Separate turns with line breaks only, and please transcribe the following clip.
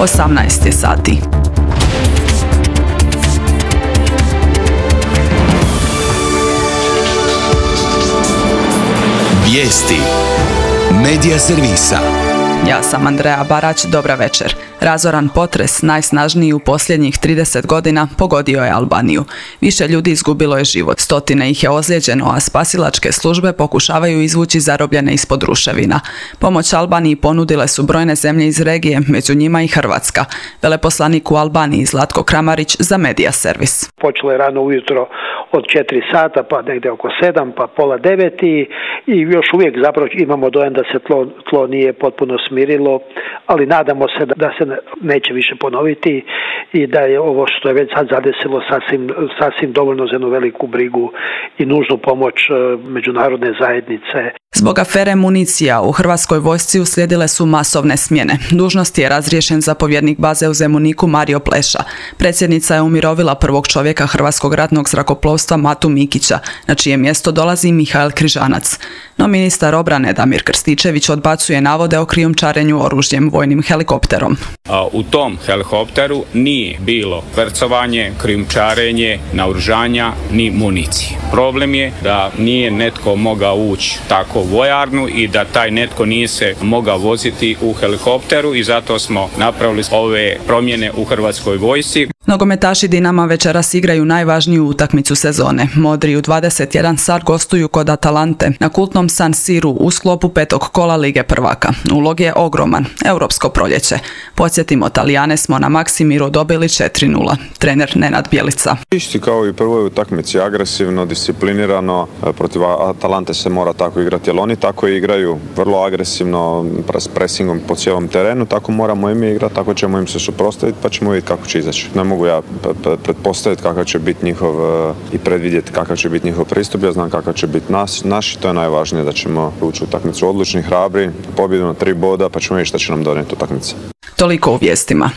18 je sati.
Vijesti Medija servisa.
Ja sam Andreja Barać, dobra večer. Razoran potres, najsnažniji u posljednjih 30 godina, pogodio je Albaniju. Više ljudi izgubilo je život, stotine ih je ozlijeđeno, a spasilačke službe pokušavaju izvući zarobljene ispod ruševina. Pomoć Albaniji ponudile su brojne zemlje iz regije, među njima i Hrvatska. Veleposlanik u Albaniji Zlatko Kramarić za Medija servis.
Počelo je rano ujutro od 4 sata, pa negdje oko 7, pa pola 9 i još uvijek zapravo imamo dojam da se tlo nije potpuno smirilo, ali nadamo se da se neće više ponoviti i da je ovo što je već sad zadesilo sasvim dovoljno za jednu veliku brigu i nužnu pomoć međunarodne zajednice.
Zbog afere municija u Hrvatskoj vojsci uslijedile su masovne smjene. Dužnost je razriješen zapovjednik baze u Zemuniku Mario Pleša. Predsjednica je umirovila prvog čovjeka Hrvatskog ratnog zrakoplovstva Matu Mikića, na čije mjesto dolazi Mihael Križanac. No ministar obrane Damir Krstičević odbacuje navode o krijumčarenju oružjem vojnim helikopterom.
U tom helikopteru nije bilo vercovanje, krijumčarenje, naoružanja ni municije. Problem je da nije netko mogao ući tako u vojarnu i da taj netko nije se mogao voziti u helikopteru i zato smo napravili ove promjene u Hrvatskoj vojsci.
Nogometaši Dinama večeras igraju najvažniju utakmicu sezone. Modri u 21 sat gostuju kod Atalante na kultnom San Siru u sklopu 5. kola Lige prvaka. Ulog je ogroman, europsko proljeće. Podsjetimo, Talijane smo na Maksimiru dobili 4:0. Trener Nenad Bjelica.
Isti kao i prvoj utakmici, agresivno, disciplinirano, protiv Atalante se mora tako igrati, jer oni tako igraju, vrlo agresivno, s presingom po cijelom terenu, tako moramo i mi igrati, tako ćemo im se suprotstaviti pa ćemo vidjeti kako će izaći. Ne mogu ja pretpostaviti kakav će biti njihov i predvidjeti kakav će biti njihov pristup, ja znam kakav će biti naš i to je najvažnije, da ćemo ući u utakmicu odlučni, hrabri, pobjedu na 3 boda pa ćemo vidjeti šta će nam donijeti utakmica.
Toliko u vijestima.